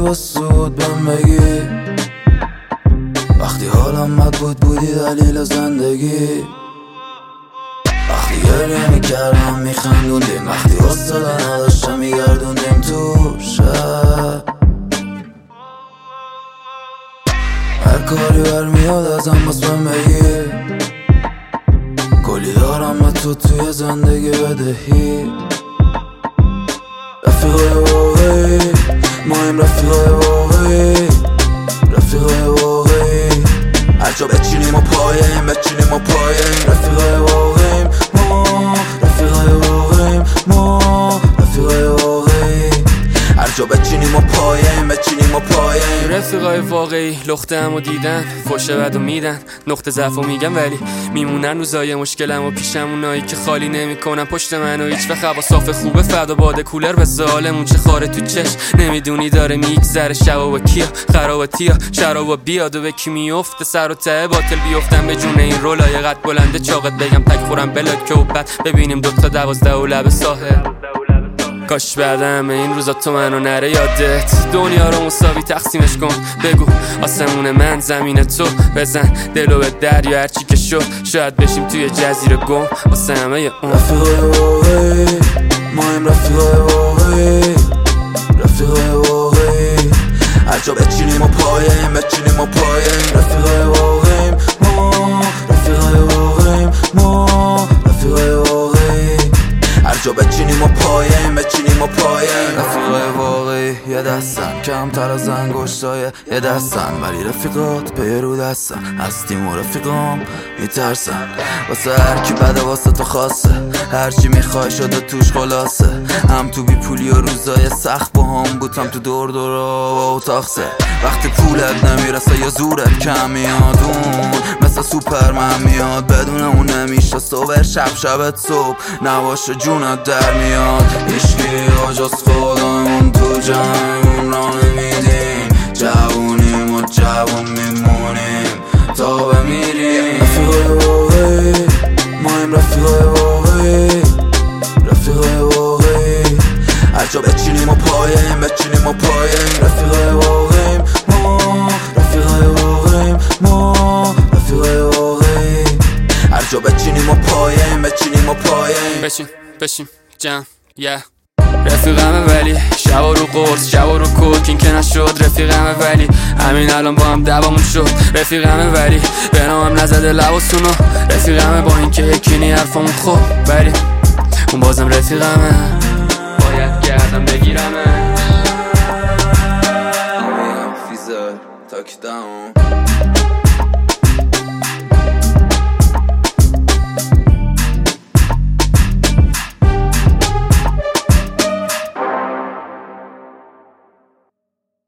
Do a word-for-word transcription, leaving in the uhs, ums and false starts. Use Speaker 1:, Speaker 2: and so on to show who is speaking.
Speaker 1: درست بود بهم بگی، وقتی حالم بد بود بودی دلیل زندگی، وقتی گریه میکردم میخندوندیم، وقتی حوصله نداشتم میگردوندیم تو شب. هر کاری برمیاد ازم باز بهم بگی، کلی دارم به تو توی زندگی بدهی. رفیقای واقعی ما این رفیقای واقعی، رفیقای واقعی هر جا بچینیم و پاییم، بچینیم و پاییم. رفیقای واقعی ما، رفیقای واقعی ما، رفیقای واقعی هر جا بچینیم و پاییم، بچینیم و پاییم.
Speaker 2: رفیقای واقعی لخته‌مو دیدن، فوش بدو میدن، نقطه ضعفو میگن ولی میمونن روزای مشکلم و پیشم اونایی که خالی نمیکنن پشت منو هیچ وقت. هوا صاف خوبه فدا باده کولر به ظالمون چه خاره تو چش، نمیدونی داره میگذره شب و کیا خراباتیا شراب و بیاد و به کی میفته سر و ته باطل بیفتم به جون این رولای قد بلنده چاقت بگم تک خورم بلاک که و بعد ببینیم دوتا دوازده و لب ساحل. کاش بعد همه این روزا تو منو نره یادت، دنیا رو مساوی تقسیمش کن، بگو آسمون من زمین تو، بزن دلو به دریا هرچی که شد، شاید بشیم توی جزیره گم واسه همه اون.
Speaker 1: رفیقای واقعی ما این رفیقای واقعی، رفیقای واقعی هر جا بچینیم و پاییم، بچینیم و پاییم. رفیقای واقعی ما، رفیقای واقعی ما، رفیقای واقعی هر جا بچینیم و پاییم، بچینیم و پاییم. رفیقای واقعی یه دستن کمتر از انگشتای یه دستن، ولی رفیقات پی رو دستن، هستیم و رفیقام میترسن. واسه هر کی بده واسه تو خاصه، هرچی میخوای شده توش خلاصه. هم تو بی پولی و روزای سخت با هم بود، هم تو دور دورا و اتاقسه. وقتی پولت نمیرسه یا زورت کم میاد، اون مثل سوپرمن میاد، بدون اون نمیشه صبح شب شبت صبح نباشه جونت در میاد. هیچکی آجاز خودمون تو جمعمون را نمیدیم، جوونیم و جوون میمونیم تا بمیریم. رفیقای واقعی ما این رفیقای واقعی، رفیقای واقعی هر جا بچینیم و پاییم، بچینیم و پاییم. رفیقای واقعی ما، رفیقای واقعی ما، رفیقای واقعی هر جا بچینیم و پاییم، بچینیم و پاییم.
Speaker 2: بشین بشین جمع یه yeah. رفیقمه ولی شبا رو قرص شبا رو کوک این که نشد. رفیقمه ولی همین الان با هم دوامون شد. رفیقمه ولی به نامم نزده لباسونو. رفیقمه با این که یکینی حرفمون خوب، ولی اون بازم رفیقمه، باید گردم بگیرمه.
Speaker 1: میگم فیزر تاک داون